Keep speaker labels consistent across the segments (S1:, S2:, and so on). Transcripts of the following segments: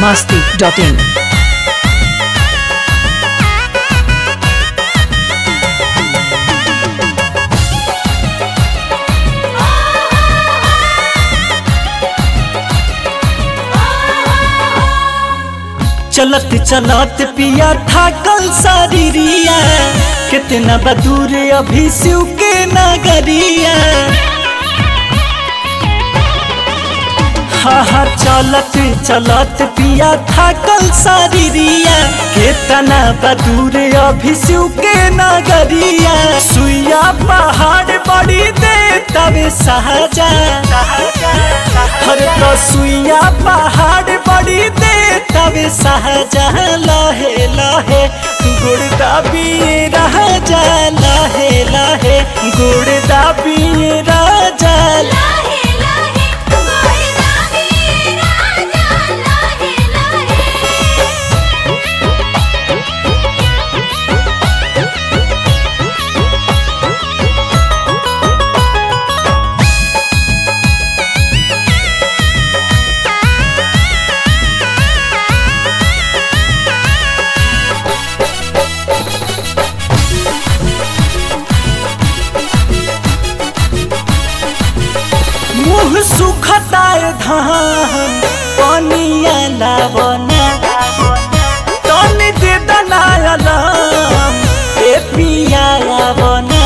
S1: biharmasti.in।
S2: चलत चलत पिया था कल शरीरिया कितना बदूर अभी शिव के नगरिया। हाँ चलत चलत पिया था कल शरीरिया कितना बदूर अभी शिव के नगरिया। सुइया पहाड़ बड़ी दे तब सहजा हर तो सुइया पहाड़ बड़ी दे तब सहजा लहे लहे गुड़दा भी रह जा लहे लहे गुड़दा भी राजा मुँह सुखताय धान पानिया लावना तन दे दनायलम ए पिया लावना।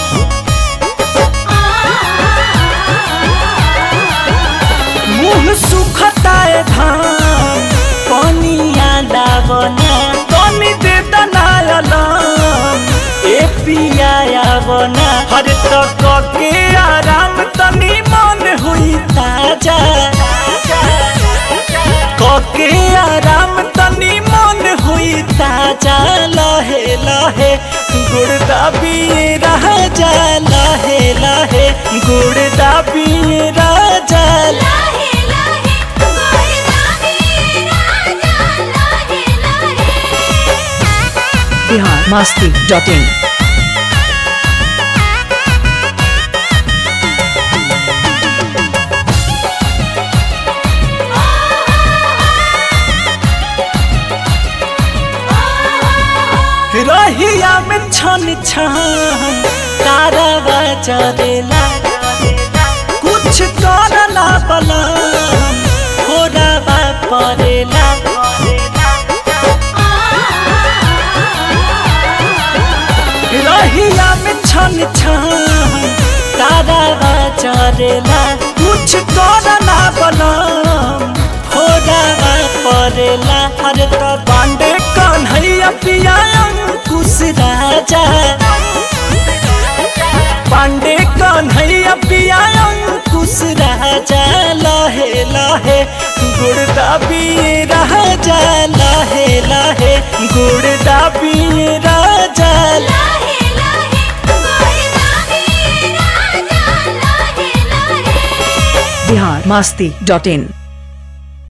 S2: मुँह सुखताय धान पानिया लावना तन दे दनायलम ए पिया लावना। हर तक के आराम तनी मन हुई ताजा कोके आराम तनी मन हुई ताजा लहे लहे गुड़दा भी रह जा लहे लहे गुड़दा भी राजा
S1: biharmasti.in।
S2: रहिया में छन छन तारा चलेला कुछ करना पला होराबा पड़ेला। रहिया में छन छन तारा चलेला कुछ करना पला होराबा पड़ेला। हर तो बांडे कन्हैया पिया कुछ राजा पांडे कन्हैया पिया कुछ राजा लहे लहे गुड़दा भी रह जा लहे लहे गुड़दा भी राजा
S1: biharmasti.in।